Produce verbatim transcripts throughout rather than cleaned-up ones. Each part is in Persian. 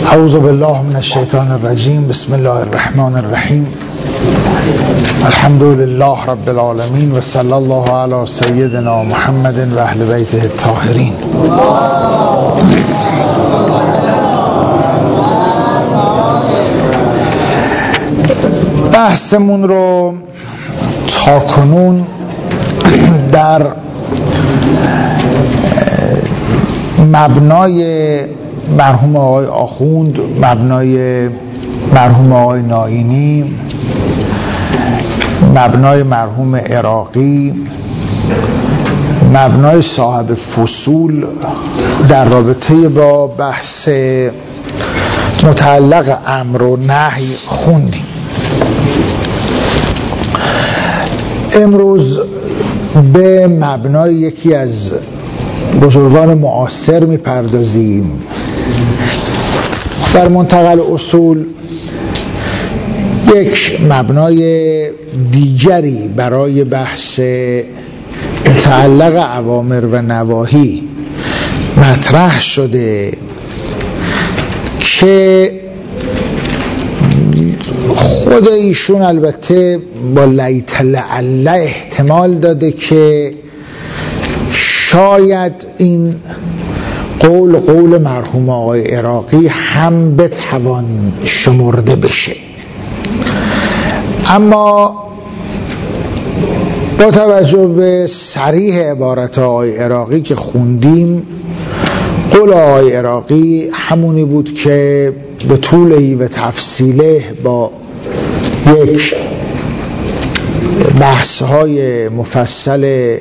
اعوذ بالله من الشیطان الرجیم. بسم الله الرحمن الرحیم. الحمد لله رب العالمین و صلی الله علی سیدنا محمد و اهل بیته الطاهرین. بحثمون رو تا کنون در مبنای مرحوم آقای آخوند، مبنای مرحوم آقای ناینی، مبنای مرحوم عراقی، مبنای صاحب فصول در رابطه با بحث متعلق امر و نهی خوندیم. امروز به مبنای یکی از بزرگان معاصر میپردازیم. در منتقل اصول یک مبنای دیگری برای بحث متعلق اوامر و نواهی مطرح شده که خود ایشون البته با لیت لعل احتمال داده که شاید این قول قول مرحوم آقای عراقی هم بتوان شمرده بشه، اما با توجه به صریح عبارت آقای عراقی که خوندیم، قول آقای عراقی همونی بود که به طولهی و تفصیله با یک بحث‌های مفصل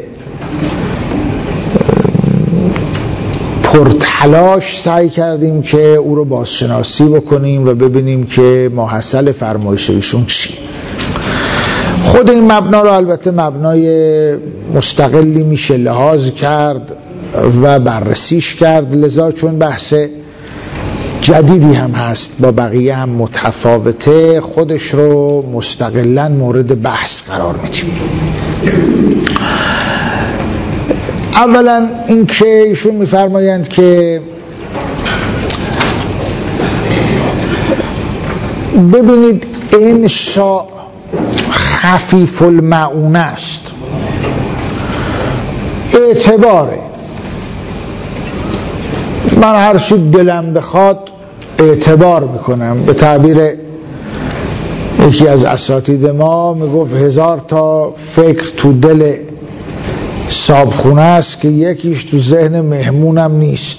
پرتلاش سعی کردیم که او رو بازشناسی بکنیم و ببینیم که ماحصل فرمایش ایشون چی. خود این مبنا رو البته مبنای مستقلی میشه لحاظ کرد و بررسیش کرد، لذا چون بحث جدیدی هم هست با بقیه هم متفاوته، خودش رو مستقلا مورد بحث قرار میدیم. اولا این که ایشون میفرمایند که ببینید انشاء خفیف المعونه است، اعتباره. من هر چی دلم بخواد اعتبار میکنم. به تعبیر یکی از اساتید ما میگفت هزار تا فکر تو دل صابخونه است که یکیش تو ذهن مهمونم نیست،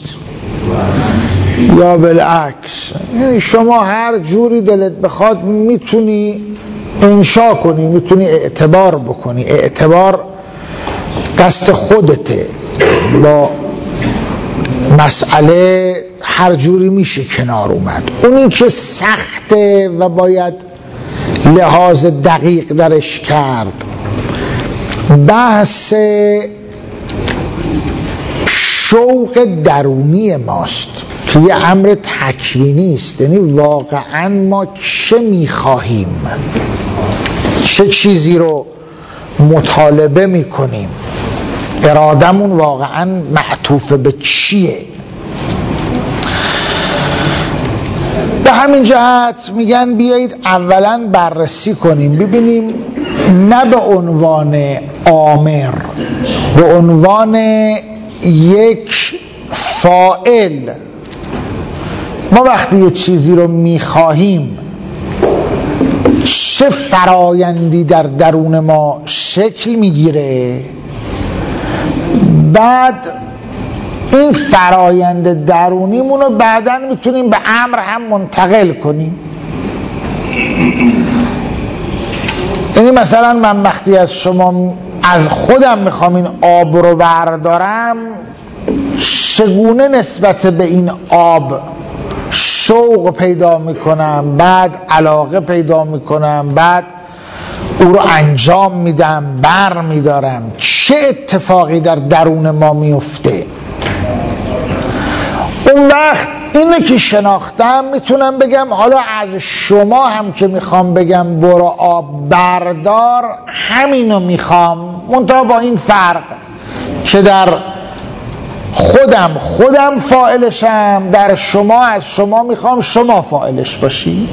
یا بالعکس. یعنی شما هر جوری دلت بخواد میتونی انشا کنی، میتونی اعتبار بکنی. اعتبار دست خودته، با مسئله هر جوری میشه کنار اومد. اونی که سخته و باید لحاظ دقیق درش کرد بحث شوق درونی ماست که یه امر تکوینی است. یعنی واقعا ما چه میخواهیم، چه چیزی رو مطالبه میکنیم، ارادمون واقعا معطوف به چیه. به همین جهت میگن بیایید اولا بررسی کنیم، ببینیم نه به عنوان آمر، به عنوان یک فاعل ما وقتی یه چیزی رو میخواهیم چه فرایندی در درون ما شکل میگیره، بعد این فرایند درونیمون رو بعداً میتونیم به امر هم منتقل کنیم. یعنی مثلا من وقتی از شما از خودم میخوام این آب رو بردارم، چگونه نسبت به این آب شوق پیدا میکنم، بعد علاقه پیدا میکنم، بعد او رو انجام میدم، بر میدارم، چه اتفاقی در درون ما میفته. اون وقت اینه که شناختم میتونم بگم حالا از شما هم که میخوام بگم برو آب بردار، همینو میخوام، منتها با این فرق که در خودم خودم فاعلشم، در شما از شما میخوام شما فاعلش باشی.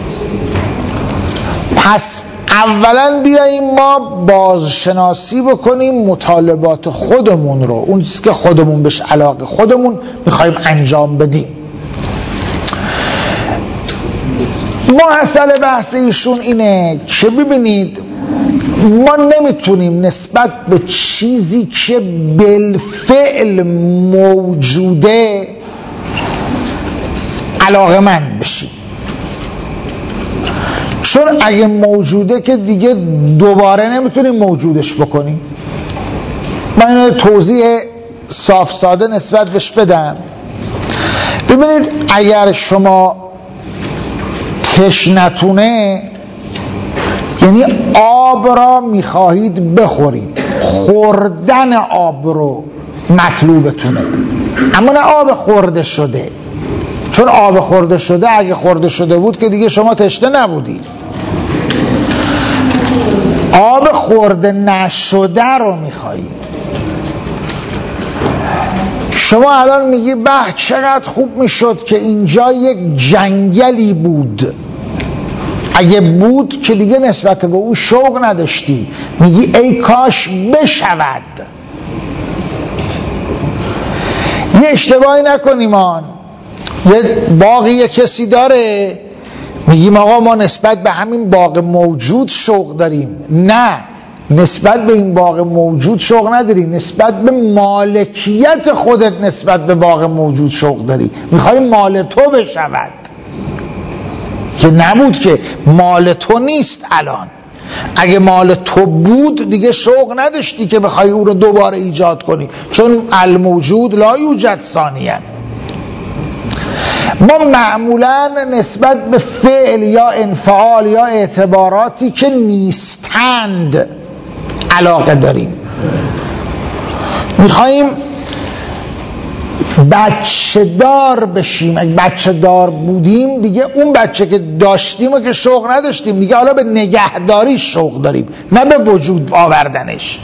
پس اولا بیاییم ما بازشناسی بکنیم مطالبات خودمون رو، اون چیزی که خودمون بهش علاقه خودمون میخوایم انجام بدیم. محصل بحث ایشون اینه که ببینید ما نمیتونیم نسبت به چیزی که بالفعل موجوده علاقه‌مند بشیم، چون اگه موجوده که دیگه دوباره نمیتونیم موجودش بکنیم. من اینو توضیح صاف ساده نسبت بهش بدم. ببینید اگر شما تشنتونه یعنی آب را میخواهید بخورید، خوردن آب رو مطلوبتونه، اما نه آب خورده شده، چون آب خورده شده اگه خورده شده بود که دیگه شما تشنه نبودید. آب خورده نشده رو میخواهید. شما الان میگی به چقدر خوب میشد که اینجا یک جنگلی بود، اگه بود که دیگه نسبت به او شوق نداشتی، میگی ای کاش بشود. یه اشتباهی نکنیم، آن یه باقی یه کسی داره میگیم آقا ما نسبت به همین باغ موجود شوق داریم. نه، نسبت به این باغ موجود شوق نداری، نسبت به مالکیت خودت نسبت به باغ موجود شوق داری، میخوای مال تو بشود که نبود، که مال تو نیست. الان اگه مال تو بود دیگه شوق نداشتی که بخوای او رو دوباره ایجاد کنی، چون الموجود لا یوجد ثانیاً. ما معمولا نسبت به فعل یا انفعال یا اعتباراتی که نیستند علاقه داریم. میخواییم بچه دار بشیم. اگه بچه دار بودیم دیگه اون بچه که داشتیم و که شوق نداشتیم، دیگه حالا به نگهداری شوق داریم، نه به وجود آوردنش.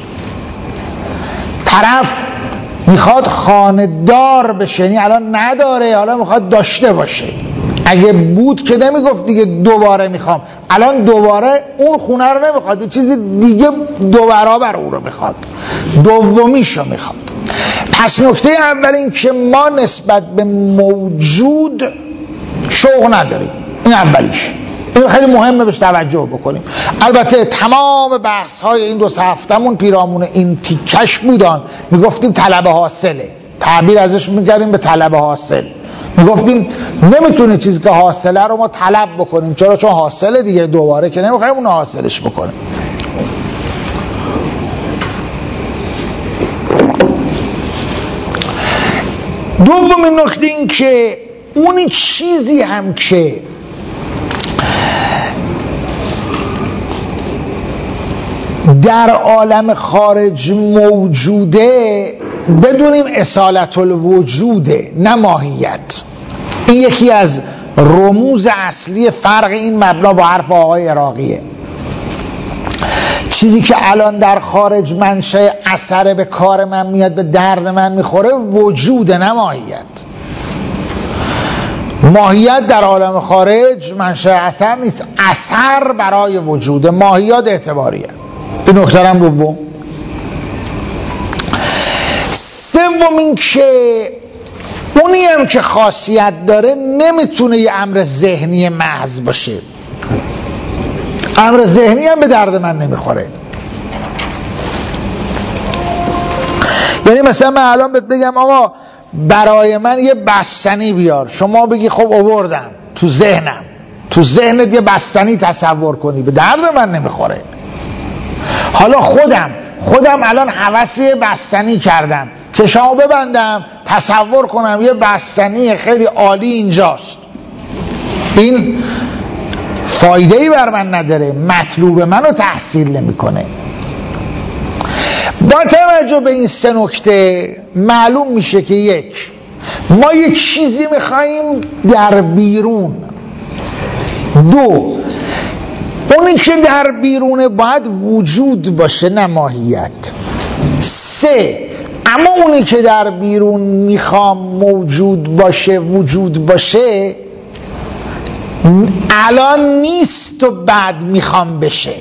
طرف میخواد خانه‌دار بشه، یعنی الان نداره، حالا میخواد داشته باشه. اگه بود که نمیگفت دیگه دوباره میخوام، الان دوباره اون خونه رو نمیخواد، چیز دیگه دو برابر اون رو میخواد، دومیشو میخواد. پس نکته اول این که ما نسبت به موجود شوق نداریم، این اولیش. این خیلی مهمه بهش توجه بکنیم. البته تمام بحث های این دو سه هفتمون پیرامون این تیکش بودن. میگفتیم طلب حاصله، تعبیر ازش میکردیم به طلب حاصل. میگفتیم نمیتونه چیزی که حاصله رو ما طلب بکنیم، چرا؟ چون حاصله دیگه، دوباره که نمیخوایم اون حاصلش بکنیم. دومین نکته این که اون چیزی هم که در عالم خارج موجوده بدونیم اصالت الوجوده، نه ماهیت. این یکی از رموز اصلی فرق این مبنا با حرف آقای عراقیه. چیزی که الان در خارج منشأ اثر به کار من میاد، به درد من میخوره، وجوده، نه ماهیت. ماهیت در عالم خارج منشأ اثر نیست، اثر برای وجوده، ماهیت اعتباریه. این نکته هم دوم. سوم این که اونی هم که خاصیت داره نمیتونه یه امر ذهنی محض باشه. امر ذهنی هم به درد من نمیخوره. یعنی مثلا من الان بهت بگم آقا برای من یه بستنی بیار، شما بگی خب آوردم تو ذهنم، تو ذهنت یه بستنی تصور کنی، به درد من نمیخوره. حالا خودم خودم الان هوسی بستنی کردم که شما ببندم تصور کنم یه بستنی خیلی عالی اینجاست، این فایده ای بر من نداره، مطلوب منو تحصیل نمیکنه. با توجه به این سه نکته معلوم میشه که یک، ما یک چیزی میخواییم در بیرون. دو، اونی که در بیرونه باید وجود باشه، نه ماهیت. سه، اما اونی که در بیرون میخوام موجود باشه وجود باشه الان نیست و بعد میخوام بشه.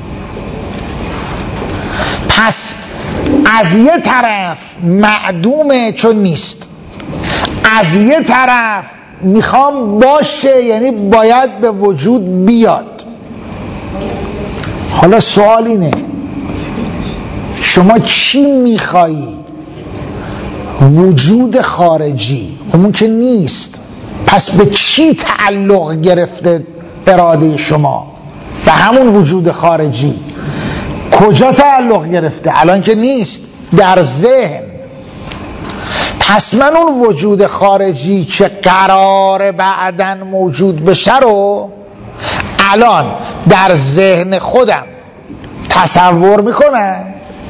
پس از یه طرف معدومه چون نیست، از یه طرف میخوام باشه یعنی باید به وجود بیاد. حالا سوال اینه شما چی میخوایی؟ وجود خارجی همون که نیست، پس به چی تعلق گرفته اراده شما؟ به همون وجود خارجی. کجا تعلق گرفته؟ الان که نیست، در ذهن. پس من اون وجود خارجی که قرار بعدن موجود بشه رو الان در ذهن خودم تصور میکنم،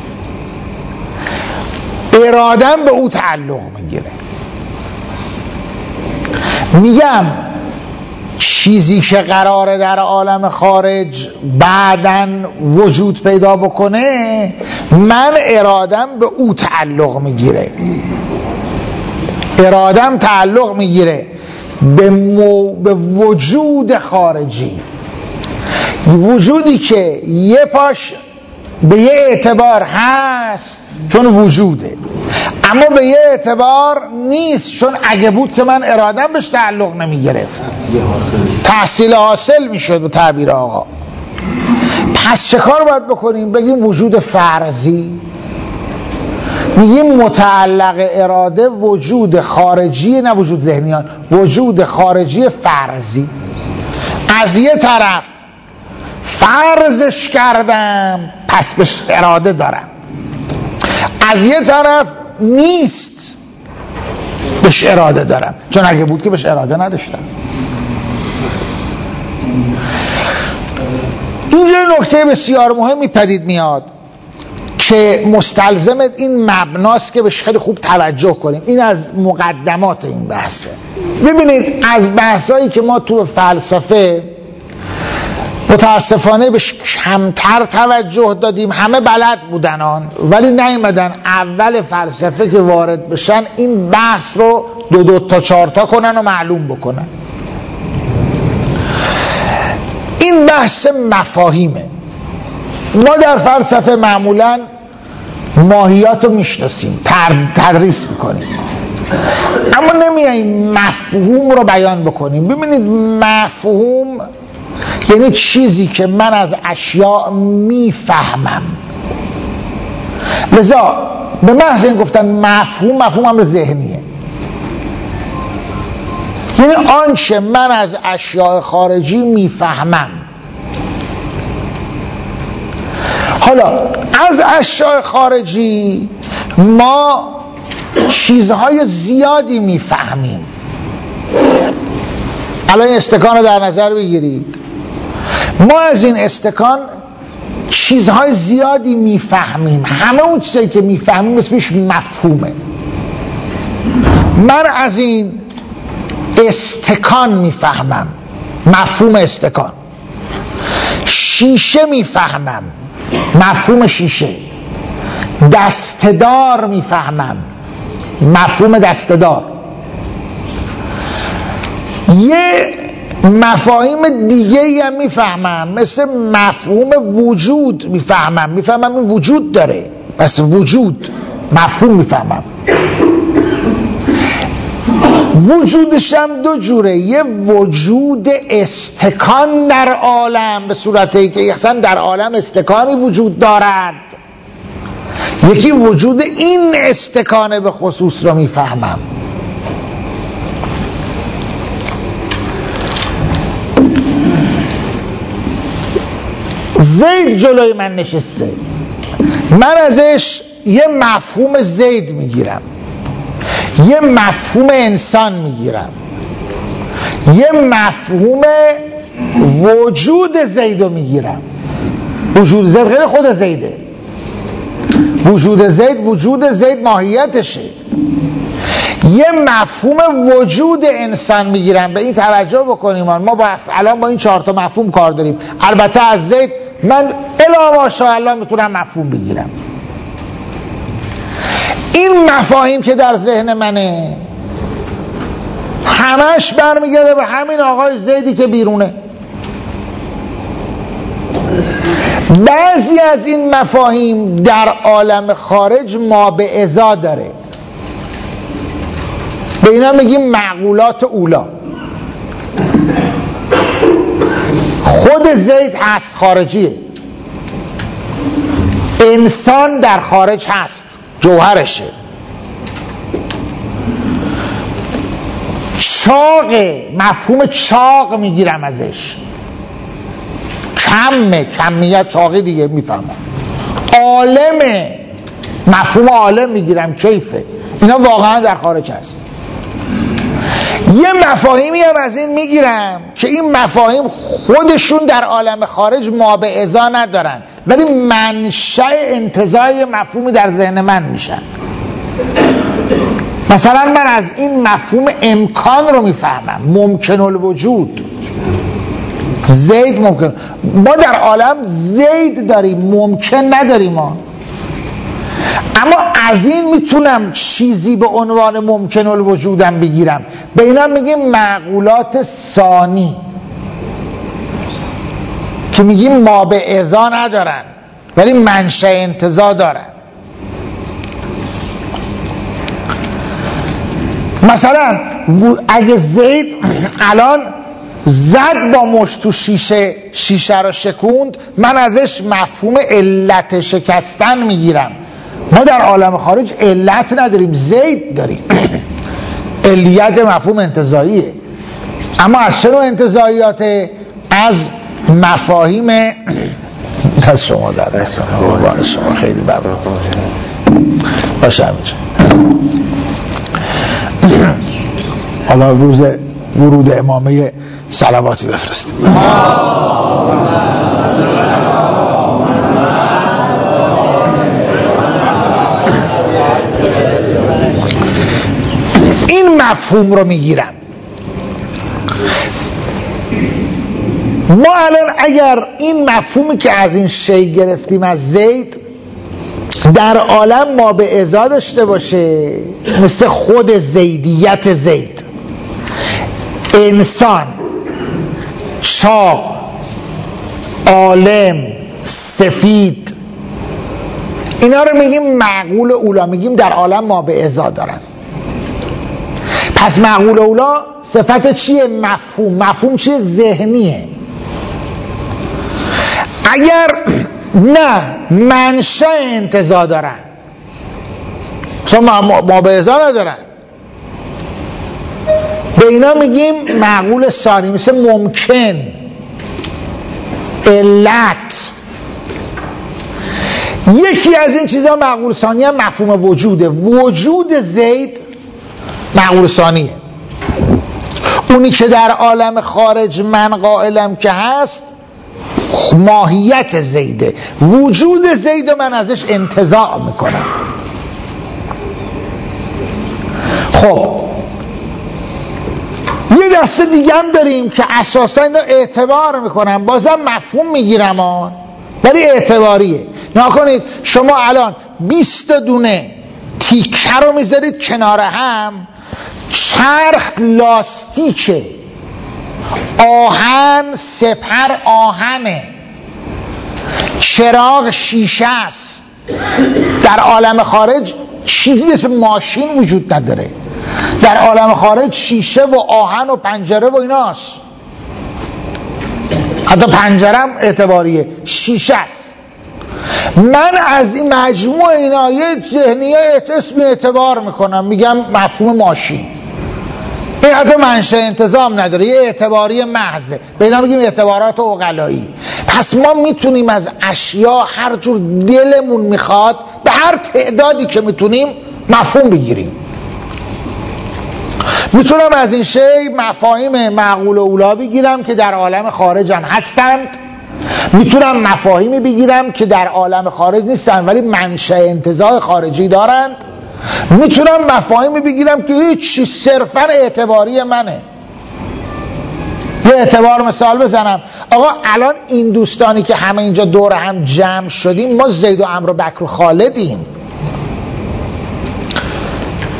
ارادم به او تعلق میگیره. میگم چیزی که قراره در عالم خارج بعدن وجود پیدا بکنه من ارادم به او تعلق میگیره، ارادم تعلق میگیره به, مو... به وجود خارجی، وجودی که یه پاش به یه اعتبار هست چون وجوده، اما به یه اعتبار نیست چون اگه بود که من ارادم بهش تعلق نمی گرفت، تحصیل حاصل می شد به تعبیر آقا. پس چه کار باید بکنیم؟ بگیم وجود فرضی. میگیم متعلق اراده وجود خارجی، نه وجود ذهنیان، وجود خارجی فرضی. از یه طرف فرضش کردم پس بهش اراده دارم، از یه طرف نیست بهش اراده دارم چون اگه بود که بهش اراده نداشتم. اینجا نکته بسیار مهمی پدید میاد که مستلزم این مبناست که بهش خیلی خوب توجه کنیم. این از مقدمات این بحثه. ببینید از بحثایی که ما تو فلسفه متاسفانه بهش کمتر توجه دادیم، همه بلد بودن آن ولی نیومدن اول فلسفه که وارد بشن این بحث رو دو دو تا چهار تا کنن و معلوم بکنن. این بحث مفاهیمه. ما در فلسفه معمولا ماهیات رو میشناسیم، تدریس میکنیم، اما نمیاییم مفهوم رو بیان بکنیم. ببینید مفهوم یعنی چیزی که من از اشیاء میفهمم. لذا به محض این گفتن مفهوم، مفهوم امر ذهنیه، یعنی آنچه من از اشیاء خارجی میفهمم. حالا از اشیاء خارجی ما چیزهای زیادی میفهمیم. الان این استکان رو در نظر بگیرید، ما از این استکان چیزهای زیادی میفهمیم. همه اون چیزایی که میفهمیم اسمش مفهومه. من از این استکان میفهمم، مفهوم استکان. شیشه میفهمم، مفهوم شیشه. دستدار میفهمم، مفهوم دستدار. یه مفاهیم دیگه ای هم میفهمم، مثل مفهوم وجود میفهمم، میفهمم این وجود داره، پس وجود مفهوم میفهمم. وجودش هم دو جوره، یه وجود استکان در عالم به صورتی که اصلا در عالم استکانی وجود دارد، یکی وجود این استکانه به خصوص رو میفهمم. زید جلوی من نشسته، من ازش یه مفهوم زید میگیرم، یه مفهوم انسان میگیرم، یه مفهوم وجود زیدو میگیرم. وجود زید غیر خود زیده، وجود زید وجود زید ماهیتشه. یه مفهوم وجود انسان میگیرم. به این توجه بکنیم ما با الان با این چهار تا مفهوم کار داریم. البته از زید من الا ماشاءالله میتونم مفهوم بگیرم. این مفاهیم که در ذهن منه همش برمیگرده به همین آقای زیدی که بیرونه. بعضی از این مفاهیم در عالم خارج ما به ازا داره، به اینا میگیم معقولات اولا. خود زید هست، خارجیه. انسان در خارج هست، جوهرشه. چاقه، مفهوم چاق میگیرم ازش، کمه، کمیت چاقی دیگه میفهمم. عالمه، مفهوم عالم میگیرم، کیفه. اینا واقعا در خارج هست. یه مفاهیمی هم از این میگیرم که این مفاهیم خودشون در عالم خارج ما به ازا ندارن، ولی منشأ انتزاع مفهومی در ذهن من میشن. مثلا من از این مفهوم امکان رو میفهمم، ممکن الوجود. زید ممکن، ما در عالم زید داریم، ممکن نداریم ما. اما از این میتونم چیزی به عنوان ممکن الوجودم بگیرم. به اینا میگیم معقولات ثانی که میگیم ما به ازا ندارن ولی منشأ انتزاع دارن. مثلا اگه زید الان زد با مشت تو شیشه، شیشه رو شکوند، من ازش مفهوم علت شکستن میگیرم. ما در عالم خارج علت نداریم، زید داریم. علیت مفهوم انتزاعیه. اما از چه نوع انتزاعیاته؟ از مفاهیم از شما در قربان شما خیلی ببرم باشه همینجا. حالا روز ورود امامه صلواتی بفرستیم. این مفهوم رو میگیرم. ما الان اگر این مفهومی که از این شی گرفتیم از زید در عالم ما به ازا داشته باشه، مثل خود زیدیت زید، انسان، چاق، عالم، سفید، اینا رو میگیم معقول اولا، میگیم در عالم ما به ازا دارن. پس معقول اولا صفت چیه؟ مفهوم. مفهوم چیه؟ ذهنیه. اگر نه منشأ انتزاع دارن، چون ما به ازا ندارن، به اینا میگیم معقول ثانی، مثل ممکن، علت. یکی از این چیزها معقول ثانی هم مفهوم وجوده. وجود زید معقول ثانیه. اونی که در عالم خارج من قائلم که هست ماهیت زیده. وجود زید من ازش انتزاع میکنم. خب یه دسته دیگه هم داریم که اساسا اینا اعتبار میکنم، بازم مفهوم میگیرم آن ولی اعتباریه. نکنید شما الان بیست دونه تیکه رو میذارید کنار هم، چرخ لاستیکه، آهن سپر آهنه، چراغ شیشه است. در عالم خارج چیزی مثل ماشین وجود نداره. در عالم خارج شیشه و آهن و پنجره و ایناست. حتی پنجره هم اعتباریه، شیشه است. من از این مجموع اینا یه ذهنیت اسمی اعتبار میکنم، میگم مفهوم ماشین. این حتی منشأ انتظام نداره، یه اعتباری محضه. به اینا میگیم اعتبارات عقلایی. پس ما میتونیم از اشیا هر جور دلمون میخواد به هر تعدادی که میتونیم مفهوم بگیریم. میتونم از این شی مفاهیم معقول و اولا بگیرم که در عالم خارج هم هستند، میتونم مفاهیمی بگیرم که در عالم خارج نیستن ولی منشأ انتزاع خارجی دارند، میتونم مفاهیمی بگیرم که هیچ صرفا اعتباری منه. یه اعتبار مثال بزنم. آقا الان این دوستانی که همه اینجا دور هم جمع شدیم، ما زید و عمرو و بکر و خالدیم.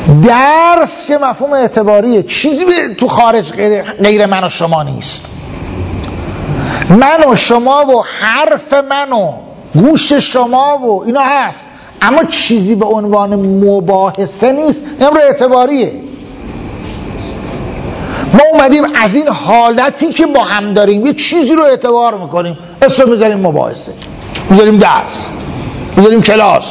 درس که مفهوم اعتباریه، چیزی تو خارج غیر, غیر من و شما نیست. من و شما و حرف من و گوش شما و اینا هست، اما چیزی به عنوان مباحثه نیست. این امر اعتباریه. ما اومدیم از این حالتی که با هم داریم یه چیزی رو اعتبار میکنیم، اسم میذاریم مباحثه، میذاریم درس، میذاریم کلاس.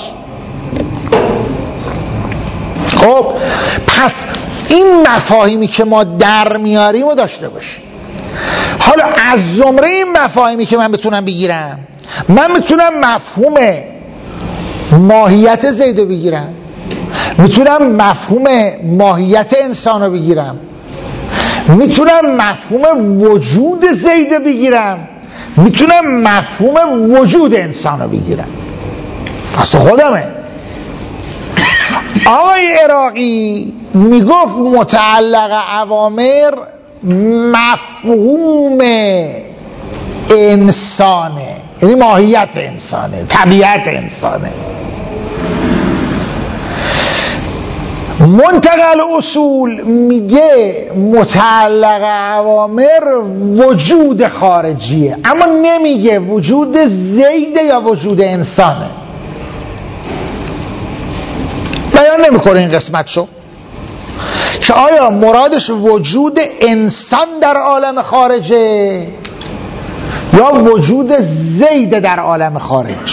خب پس این مفاهیمی که ما در میاریم رو داشته باشیم. حالا از زمره این مفاهیمی که من بتونم بگیرم، من میتونم مفهوم ماهیت زید رو بگیرم، میتونم مفهوم ماهیت انسان رو بگیرم، میتونم مفهوم وجود زید رو بگیرم، میتونم مفهوم وجود انسان رو بگیرم. پس خودمه. آقای عراقی میگفت متعلق اوامر مفهوم انسانه، یعنی ماهیت انسانه، طبیعت انسانه. منتقل اصول میگه متعلق اوامر وجود خارجیه، اما نمیگه وجود زیده یا وجود انسانه. بیان نمیکنه این قسمتشو که آیا مرادش وجود انسان در عالم خارجه یا وجود زید در عالم خارج.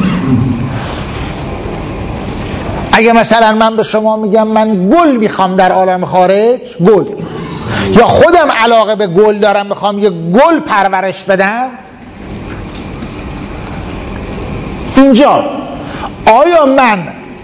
اگه مثلا من به شما میگم من گل میخوام در عالم خارج، گل، یا خودم علاقه به گل دارم میخوام یه گل پرورش بدم، اینجا آیا من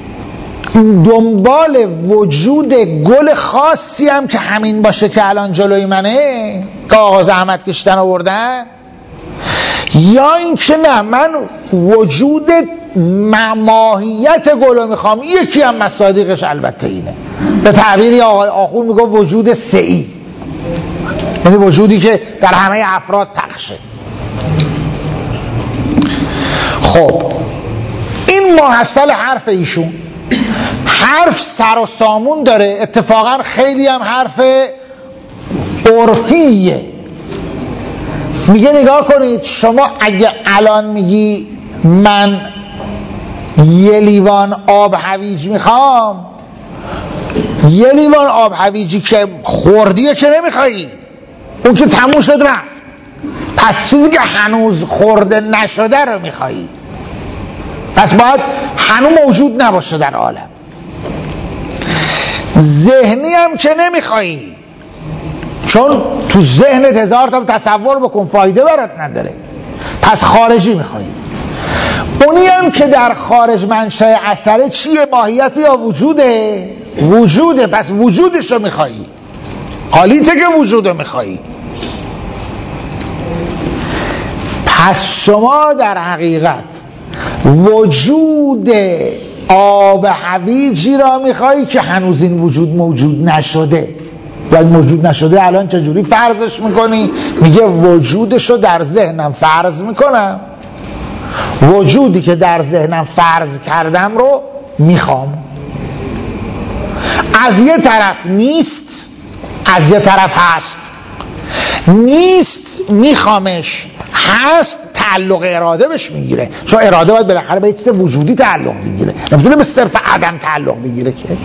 دنبال وجود گل خاصی هم که همین باشه که الان جلوی منه که آقا زحمت کشیدن آوردن، یا این که نه من وجود ماهیت گل رو میخوام؟ یکی هم مصادیقش البته اینه، به تعبیری آقای آخون میگه وجود سعی، یعنی وجودی که در همه افراد پخشه. خب این ماحصل حرف ایشون. حرف سر و سامون داره، اتفاقا خیلی هم حرف عرفیه. میگه نگاه کنید، شما اگه الان میگی من یه لیوان آب هویج میخوام، یه لیوان آب هویجی که خوردیه که نمیخوایی، اون که تموم شد رفت، پس چیزی که هنوز خورده نشده رو میخوایی، پس باید هنوز موجود نباشه در عالم. ذهنی هم که نمیخوایی، چون تو ذهنت هزار تا تصور بکن فایده برات نداره، پس خارجی میخوایی. اونی هم که در خارج منشأ اثره چیه؟ ماهیت یا وجوده؟ وجوده، پس وجودش رو میخوایی، حالیته که وجود رو میخوایی. پس شما در حقیقت وجود آب هویجی را میخوایی که هنوز این وجود موجود نشده. باید موجود نشده الان چجوری فرضش میکنی؟ میگه وجودشو در ذهنم فرض میکنم، وجودی که در ذهنم فرض کردم رو میخوام. از یه طرف نیست، از یه طرف هست. نیست میخوامش، هست تعلق اراده بهش میگیره، چون اراده باید بالاخره به چیز وجودی تعلق میگیره، نمیتونه به صرف عدم تعلق میگیره. که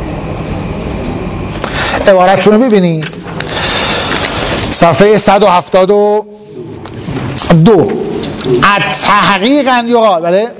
عبارتشون رو ببینید صفحه صد و هفتاد و دو. التحقیق ان یقال، بله،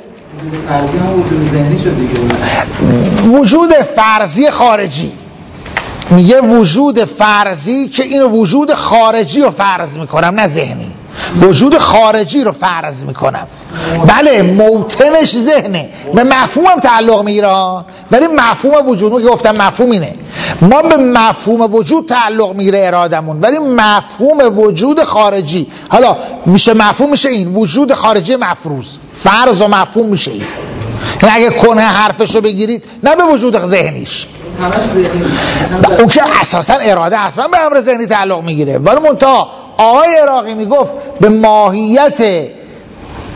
وجود فرضی خارجی. میگه وجود فرضی که این وجود خارجی رو فرض میکنم، نه ذهنی. وجود خارجی رو فرض میکنم، بله موطنش ذهنه، به مفهومم تعلق میگیره، ولی مفهوم وجود که گفتم مفهوم اینه، ما به مفهوم وجود تعلق میگیره ارادمون، ولی مفهوم وجود خارجی، حالا میشه مفهوم میشه این وجود خارجی مفروض، فرض و مفهوم میشه این. یعنی اگه کنه حرفشو بگیرید، نه به وجود ذهنیش، اون که اساسا اراده حتما به امر ذهنی تعلق میگیره، ولی منتها آقای عراقی میگفت به ماهیت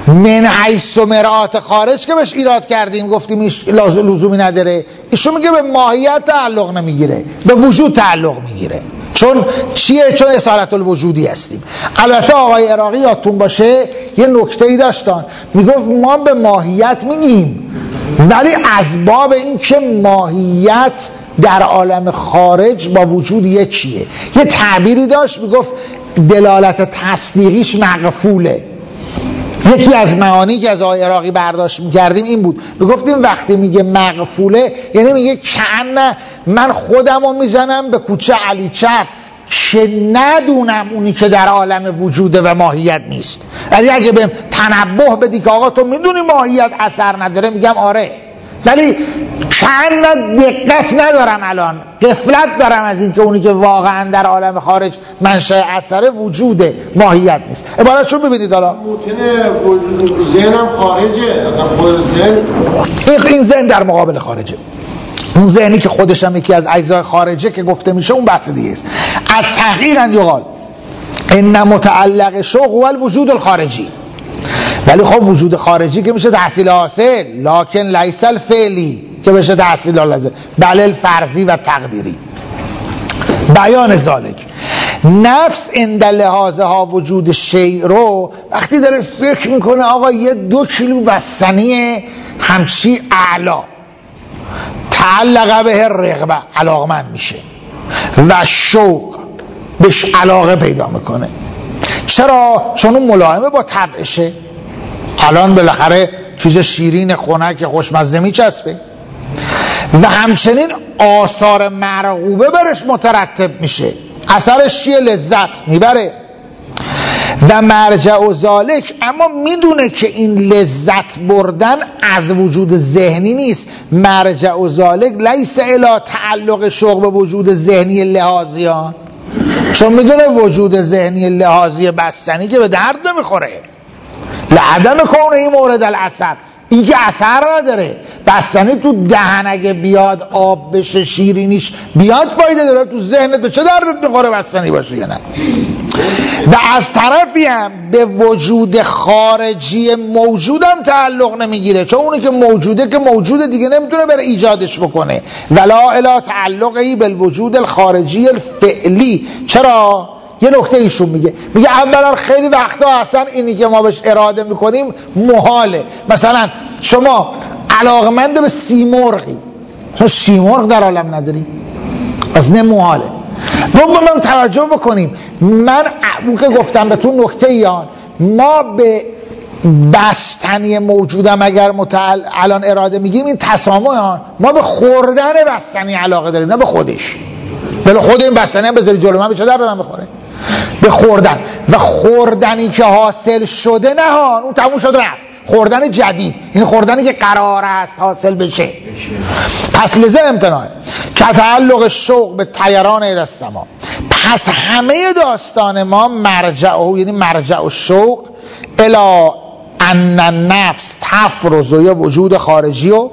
من حیث و مرآت خارج که بهش ایراد کردیم گفتیم ایش لزومی نداره، ایشون میگه به ماهیت تعلق نمیگیره، به وجود تعلق میگیره. چون چیه؟ چون اصالت الوجودی هستیم. البته آقای عراقی یادتون باشه یه نکته ای داشتن، میگفت ما به ماهیت میگیم، ولی از باب این که ماهیت در عالم خارج با وجود یکیه. یه تعبیری داشت میگفت دلالت تصدیقیش مغفوله. یکی از معانی که از آقای عراقی برداشت میکردیم این بود، میگفتیم وقتی میگه مغفوله یعنی میگه کأن من خودم رو میزنم به کوچه علی چپ که ندونم اونی که در عالم وجوده و ماهیت نیست. یعنی اگه بهم تنبه بدی که آقا تو میدونی ماهیت اثر نداره، میگم آره، ولی کأن دقت ندارم، الان غفلت دارم از این که اونی که واقعا در عالم خارج منشأ اثر وجوده، ماهیت نیست. عبارت چون ببینید حالا ممکنه ذهنم خارجه، اصلا خود ذهن این ذهن در مقابل خارجه، اون ذهنی که خودش هم یکی از اجزای خارجه که گفته میشه اون بحث دیگه است. از تحقیقا یقال ان متعلق شوق و الوجود الخارجی، ولی خب وجود خارجی که میشه تحصیل حاصل، لکن لیس الفعلی که بشه تحصیل لازم، بله الفرضی و تقدیری. بیان ذالک نفس عند لحاظه ها وجود شیء رو وقتی داره فکر میکنه آقا یه دو کیلو بستنی همچی اعلا، تعلق به رغبه، علاقمند میشه و شوق بهش علاقه پیدا میکنه. چرا؟ چون اون ملائمه با طبعشه، الان بالاخره چیز شیرین خنک خوشمزه میچسبه و همچنین آثار مرغوبه برش مترتب میشه. اثرش چیه؟ لذت میبره و مرجع و ذالک، اما میدونه که این لذت بردن از وجود ذهنی نیست. مرجع و ذالک لیس الی تعلق شوق به وجود ذهنی لحاظیان، چون میدونه وجود ذهنی لحاظی بستنی که به درد نمیخوره، لعدم کونه این مورد الاثر، این که اثر نداره. بستنی تو دهن اگه بیاد آب بشه شیرینیش بیاد فایده داره، تو ذهنت به چه دردت میخوره بستنی باشه یا نه؟ و از طرفی هم به وجود خارجی موجودم تعلق نمیگیره، چون اونی که موجوده که موجوده دیگه نمیتونه بره ایجادش بکنه. ولا الا تعلقی بالوجود الخارجی الفعلی. چرا؟ یه نکته ایشون میگه میگه اولا خیلی وقتا اصلا اینی که ما بهش اراده میکنیم محاله. مثلا شما علاقمند به سیمرغی، شما سیمرغ در عالم نداری، از نه محاله. دوم توجه بکنیم، من اون که گفتم به تو نکته یان، ما به بستنی موجودم اگر متعل... الان اراده میگیم این تسامح، ما به خوردن بستنی علاقه داریم نه به خودش. ولی خود این بستنی هم بذاری جلو من به چه درد من بخوره؟ به خوردن. و خوردنی که حاصل شده نه ها اون تموم شد رفت، خوردن جدید، این خوردنی که قرار است حاصل بشه. پس لذا امتناعه که تعلق شوق به طیران الی السما. پس همه داستان ما مرجع او یعنی مرجع و شوق الی ان النفس تفرض یا وجود خارجی و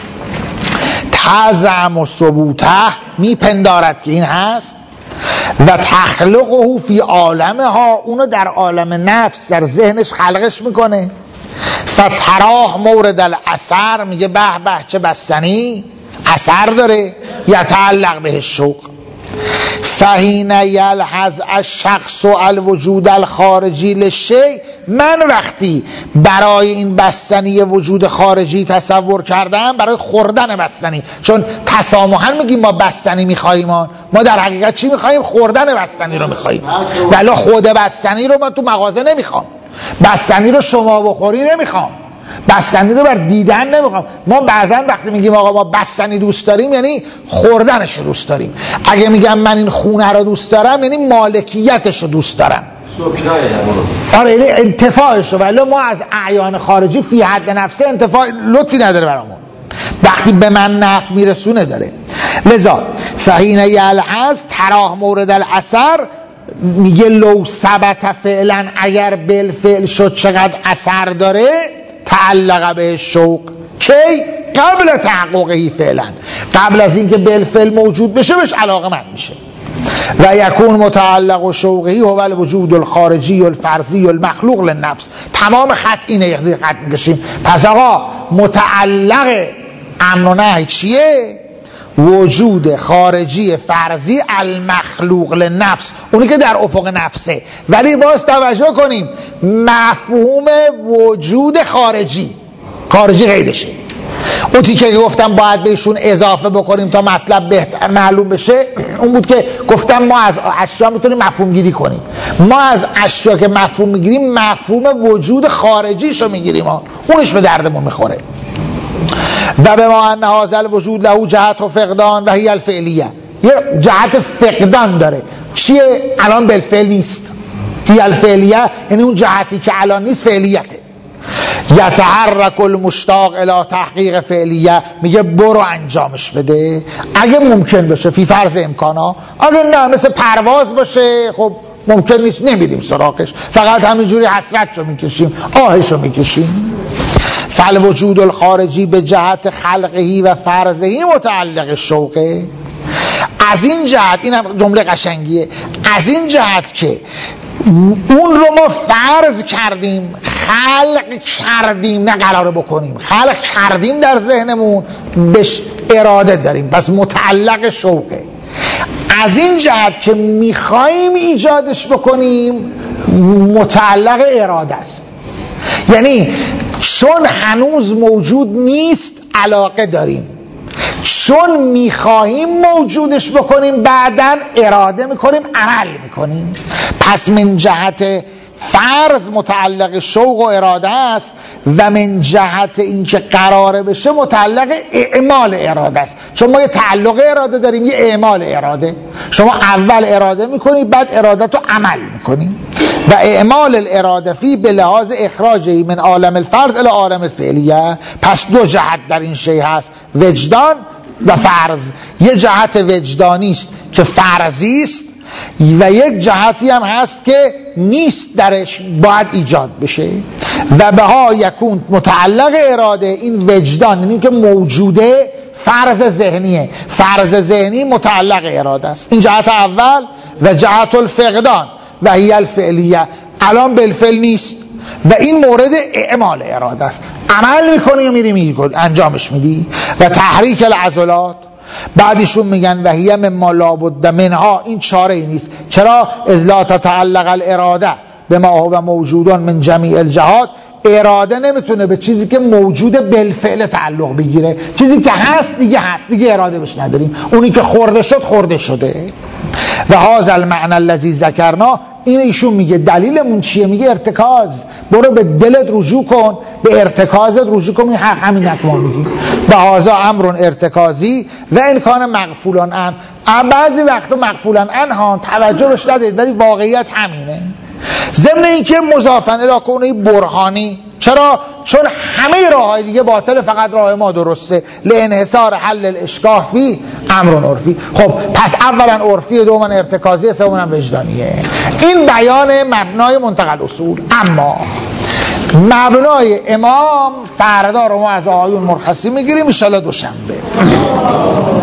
تزعم و ثبوته میپندارد که این هست و تخلقه فی عالمها، اونو در عالم نفس در ذهنش خلقش میکنه. فتراه مورد الاثر، میگه به به چه بستنی اثر داره، یتعلق به شوق. فحین یلحظ الشخص و الوجود الخارجی لشیء، من وقتی برای این بستنی وجود خارجی تصور کردم برای خوردن بستنی، چون تسامحاً میگیم ما بستنی میخواییم، ما در حقیقت چی میخواییم؟ خوردن بستنی رو میخواییم. ولی خود بستنی رو من تو مغازه نمیخوام، بستنی رو شما بخوری نمیخوام، بستنی رو بر دیدن نمیخوام. ما بعضا وقتی میگیم آقا ما بستنی دوست داریم یعنی خوردنش رو دوست داریم. اگه میگم من این خونه رو دوست دارم یعنی مالکیتش رو دوست دارم، آره یعنی انتفاعش رو. ولی ما از اعیان خارجی فی حد نفسه انتفاع لطفی نداره برامون، وقتی به من نفع میرسونه داره. لذا فحین یلحظ تراه مورد الاثر، میگه لو ثبت فعلا، اگر بالفعل شد چقدر اثر داره، تعلق به شوق کی؟ قبل تحققی فعلا، قبل از اینکه بالفعل موجود بشه بهش علاقه من میشه. و یکون متعلق و شوقی هو الوجود الخارجی الفرضی المخلوق للنفس. تمام خط اینه، یه خط میکشیم. پس آقا متعلق امر و نهی چیه؟ وجود خارجی فرضی المخلوق للنفس، اونی که در افق نفسه. ولی باز توجه کنیم مفهوم وجود خارجی، خارجی غیرشه. اون تیکه که گفتم باید بهشون اضافه بکنیم تا مطلب بهتر معلوم بشه، اون بود که گفتم ما از اشیا میتونیم مفهوم گیری کنیم. ما از اشیا که مفهوم میگیریم مفهوم وجود خارجیشو میگیریم، اونش به دردمون میخوره. و به ما ان هذا الوجود له جهت و فقدان و هی الفعلیه، یه جهت فقدان داره. چیه؟ الان بالفعل نیست. هی الفعلیه یعنی اون جهتی که الان نیست فعلیته. یتحرک المشتاق الی تحقیق فعلیه، میگه برو انجامش بده اگه ممکن باشه، فی فرض امکانا. اگه نه مثل پرواز باشه خب ممکن نیست، نمیریم سراغش، فقط همینجوری حسرتشو میکشیم، آهشو میکشیم. فالوجود الخارجی به جهت خلقهی و فرضهی متعلق شوقه. از این جهت، این هم جمله قشنگیه، از این جهت که اون رو ما فرض کردیم، خلق کردیم، نه قراره بکنیم، خلق کردیم در ذهنمون، بهش اراده داریم، پس متعلق شوقه. از این جهت که میخواییم ایجادش بکنیم متعلق اراده است. یعنی چون هنوز موجود نیست علاقه داریم، چون میخواهیم موجودش بکنیم بعداً اراده میکنیم، عمل میکنیم. پس من جهت فرض متعلق شوق و اراده است و من جهت اینکه قراره بشه متعلق اعمال اراده است. چون ما یه تعلق اراده داریم، یه اعمال اراده. شما اول اراده میکنی بعد اراده تو عمل میکنی. و اعمال الاراده فی به لحاظ اخراجی من عالم الفرض الی عالم الفعلیه. پس دو جهت در این شی هست، وجدان و فرض. یه جهت وجدانی است که فرضی است و یک جهتی هم هست که نیست درش، باید ایجاد بشه. و بها یکون متعلق اراده، این وجدان یعنی که موجوده، فرض ذهنیه. فرض ذهنی متعلق اراده است. این جهت اول. و جهت الفقدان و هی الفعلیه، الان بالفعل نیست و این مورد اعمال اراده است. عمل میکنی و میری میگی انجامش میدی. و تحریک العضلات، بعدشون میگن و هی مما لابد منها، این چاره ای نیست. چرا؟ اذ لا تتعلق الاراده بما هو موجودان من جمیع الجهات. اراده نمیتونه به چیزی که موجود بالفعل تعلق بگیره. چیزی که هست دیگه هست، دیگه اراده بهش نداریم. اونی که خورده شد خورده شده. و هذا المعنى الذي ذکرنا، این ایشون میگه دلیلمون چیه؟ میگه ارتکاز. برو به دلت رجوع کن، به ارتکازت رجوع کن. همین نکمان میگی به هذا امر ارتکازی و امکان مغفولان ان. بعضی وقتا مغفولان ان ها توجه بهش ندید ولی واقعیت همینه. ضمن اینکه مضافن الی کونه برهانی. چرا؟ چون همه راههای دیگه باطل، فقط راه ما درسته. لانحصار حل الاشکاف فی امر عرفی. خب پس اولا عرفی، دوما ارتکازی، سوما وجدانیه. این بیان مبنای منتقل اصول. اما مبنای امام فردا رو ما از آیون مرخصی میگیریم ان شاءالله دوشنبه.